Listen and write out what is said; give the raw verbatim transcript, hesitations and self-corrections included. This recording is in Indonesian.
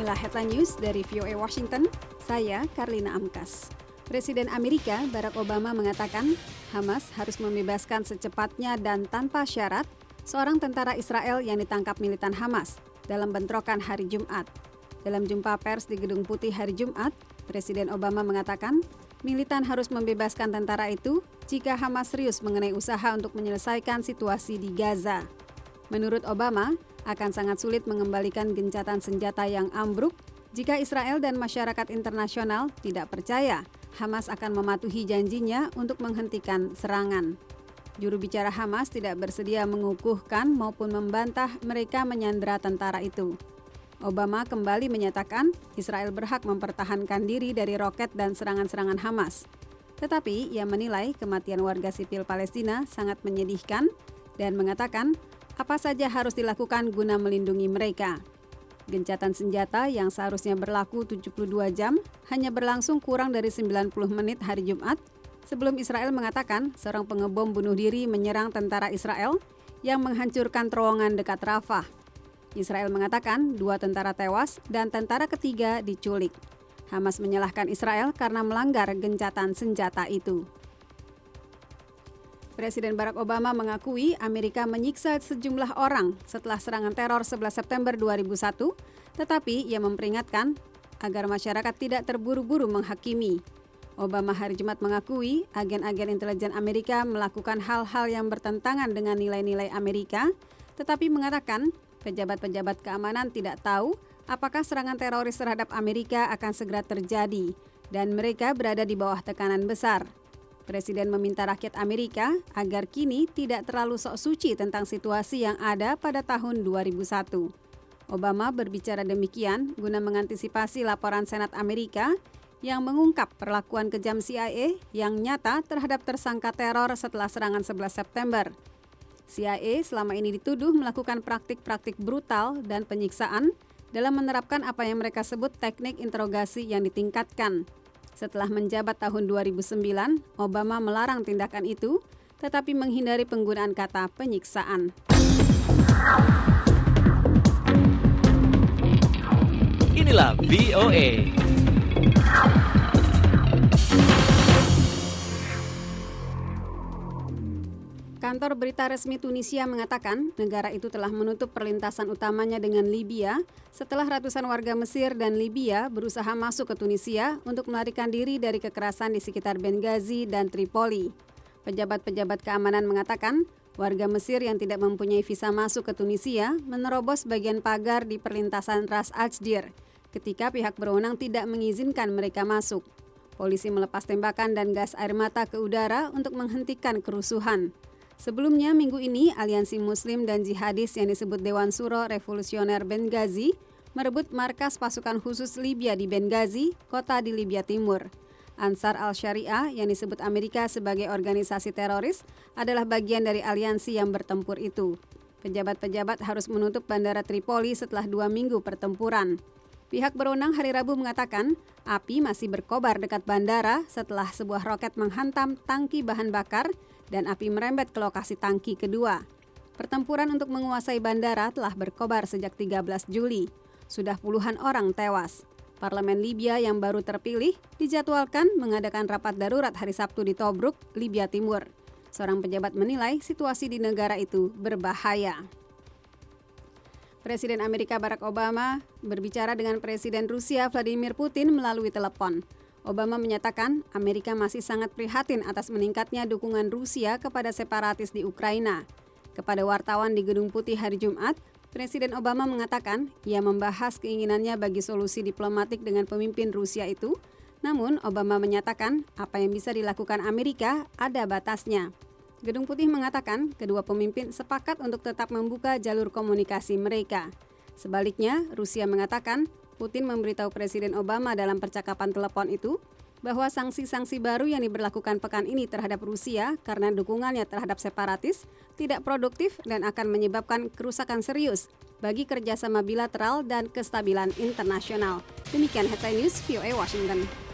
Inilah Headline News dari V O A Washington, saya Karlina Amkas. Presiden Amerika Barack Obama mengatakan Hamas harus membebaskan secepatnya dan tanpa syarat seorang tentara Israel yang ditangkap militan Hamas dalam bentrokan hari Jumat. Dalam jumpa pers di Gedung Putih hari Jumat, Presiden Obama mengatakan militan harus membebaskan tentara itu jika Hamas serius mengenai usaha untuk menyelesaikan situasi di Gaza. Menurut Obama, akan sangat sulit mengembalikan gencatan senjata yang ambruk jika Israel dan masyarakat internasional tidak percaya Hamas akan mematuhi janjinya untuk menghentikan serangan. Juru bicara Hamas tidak bersedia mengukuhkan maupun membantah mereka menyandera tentara itu. Obama kembali menyatakan Israel berhak mempertahankan diri dari roket dan serangan-serangan Hamas. Tetapi ia menilai kematian warga sipil Palestina sangat menyedihkan dan mengatakan apa saja harus dilakukan guna melindungi mereka. Gencatan senjata yang seharusnya berlaku tujuh puluh dua jam hanya berlangsung kurang dari sembilan puluh menit hari Jumat sebelum Israel mengatakan seorang pengebom bunuh diri menyerang tentara Israel yang menghancurkan terowongan dekat Rafah. Israel mengatakan dua tentara tewas dan tentara ketiga diculik. Hamas menyalahkan Israel karena melanggar gencatan senjata itu. Presiden Barack Obama mengakui Amerika menyiksa sejumlah orang setelah serangan teror sebelas September dua ribu satu, tetapi ia memperingatkan agar masyarakat tidak terburu-buru menghakimi. Obama hari Jumat mengakui agen-agen intelijen Amerika melakukan hal-hal yang bertentangan dengan nilai-nilai Amerika, tetapi mengatakan pejabat-pejabat keamanan tidak tahu apakah serangan teroris terhadap Amerika akan segera terjadi dan mereka berada di bawah tekanan besar. Presiden meminta rakyat Amerika agar kini tidak terlalu sok suci tentang situasi yang ada pada tahun dua ribu satu. Obama berbicara demikian guna mengantisipasi laporan Senat Amerika yang mengungkap perlakuan kejam C I A yang nyata terhadap tersangka teror setelah serangan sebelas September. C I A selama ini dituduh melakukan praktik-praktik brutal dan penyiksaan dalam menerapkan apa yang mereka sebut teknik interogasi yang ditingkatkan. Setelah menjabat tahun dua ribu sembilan, Obama melarang tindakan itu, tetapi menghindari penggunaan kata penyiksaan. Inilah V O A. Kantor berita resmi Tunisia mengatakan negara itu telah menutup perlintasan utamanya dengan Libya setelah ratusan warga Mesir dan Libya berusaha masuk ke Tunisia untuk melarikan diri dari kekerasan di sekitar Benghazi dan Tripoli. Pejabat-pejabat keamanan mengatakan warga Mesir yang tidak mempunyai visa masuk ke Tunisia menerobos bagian pagar di perlintasan Ras Ajdir ketika pihak berwenang tidak mengizinkan mereka masuk. Polisi melepas tembakan dan gas air mata ke udara untuk menghentikan kerusuhan. Sebelumnya, minggu ini, aliansi Muslim dan Jihadis yang disebut Dewan Suro Revolusioner Benghazi merebut markas pasukan khusus Libya di Benghazi, kota di Libya Timur. Ansar al-Syariah yang disebut Amerika sebagai organisasi teroris adalah bagian dari aliansi yang bertempur itu. Pejabat-pejabat harus menutup bandara Tripoli setelah dua minggu pertempuran. Pihak berwenang hari Rabu mengatakan api masih berkobar dekat bandara setelah sebuah roket menghantam tangki bahan bakar dan api merembet ke lokasi tangki kedua. Pertempuran untuk menguasai bandara telah berkobar sejak tiga belas Juli. Sudah puluhan orang tewas. Parlemen Libya yang baru terpilih dijadwalkan mengadakan rapat darurat hari Sabtu di Tobruk, Libya Timur. Seorang pejabat menilai situasi di negara itu berbahaya. Presiden Amerika Barack Obama berbicara dengan Presiden Rusia Vladimir Putin melalui telepon. Obama menyatakan Amerika masih sangat prihatin atas meningkatnya dukungan Rusia kepada separatis di Ukraina. Kepada wartawan di Gedung Putih hari Jumat, Presiden Obama mengatakan ia membahas keinginannya bagi solusi diplomatik dengan pemimpin Rusia itu, namun Obama menyatakan apa yang bisa dilakukan Amerika ada batasnya. Gedung Putih mengatakan kedua pemimpin sepakat untuk tetap membuka jalur komunikasi mereka. Sebaliknya, Rusia mengatakan Putin memberitahu Presiden Obama dalam percakapan telepon itu bahwa sanksi-sanksi baru yang diberlakukan pekan ini terhadap Rusia karena dukungannya terhadap separatis tidak produktif dan akan menyebabkan kerusakan serius bagi kerjasama bilateral dan kestabilan internasional. Demikian Headline News V O A Washington.